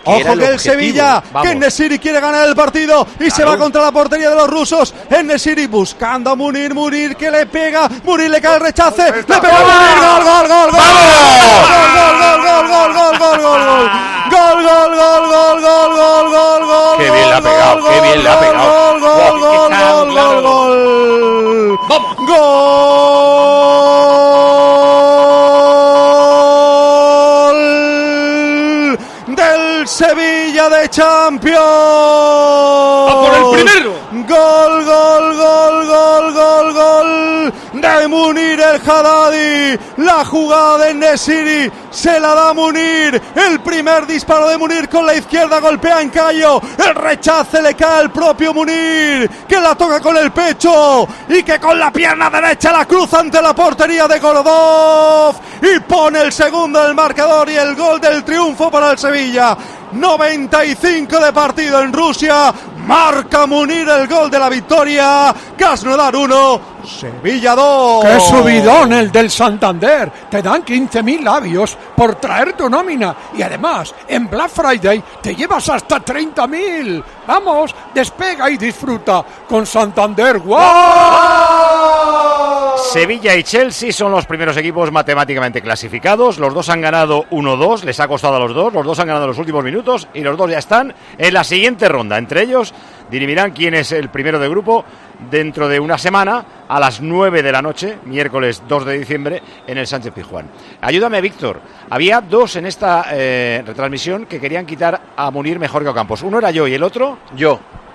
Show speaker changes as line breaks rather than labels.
Ojo que el Sevilla, que En-Nesyri quiere ganar el partido y se va contra la portería de los rusos. En-Nesyri buscando a Munir, Munir que le pega, Munir le cae el rechace, le pega a Munir, gol, gol, gol, gol, gol, gol, gol, gol, gol, gol, gol, gol, gol,
qué bien le ha pegado, qué bien le ha pegado,
gol, gol, gol, gol, gol, gol,
vamos,
gol del Sevilla de Champions.
¡A por el primero!
Gol, gol, gol, gol, gol, gol de Munir el Haddadi. La jugada de En-Nesyri se la da Munir. El primer disparo de Munir con la izquierda golpea en Cayo. El rechace le cae al propio Munir, que la toca con el pecho y que con la pierna derecha la cruza ante la portería de Gorodov y pone el segundo del marcador y el gol del triunfo para el Sevilla. 95 de partido en Rusia. Marca Munir el gol de la victoria. Krasnodar 1, Sevilla 2.
¡Qué subidón el del Santander! Te dan 15.000 labios por traer tu nómina. Y además, en Black Friday te llevas hasta 30.000. Vamos, despega y disfruta con Santander. ¡Guau!
Sevilla y Chelsea son los primeros equipos matemáticamente clasificados. Los dos han ganado 1-2, les ha costado a los dos han ganado en los últimos minutos y los dos ya están en la siguiente ronda. Entre ellos dirimirán quién es el primero de grupo dentro de una semana a las 9 de la noche, miércoles 2 de diciembre, en el Sánchez-Pizjuán. Ayúdame, Víctor. Había dos en esta retransmisión que querían quitar a Munir mejor que a Ocampos. Uno era yo y el otro...
Yo.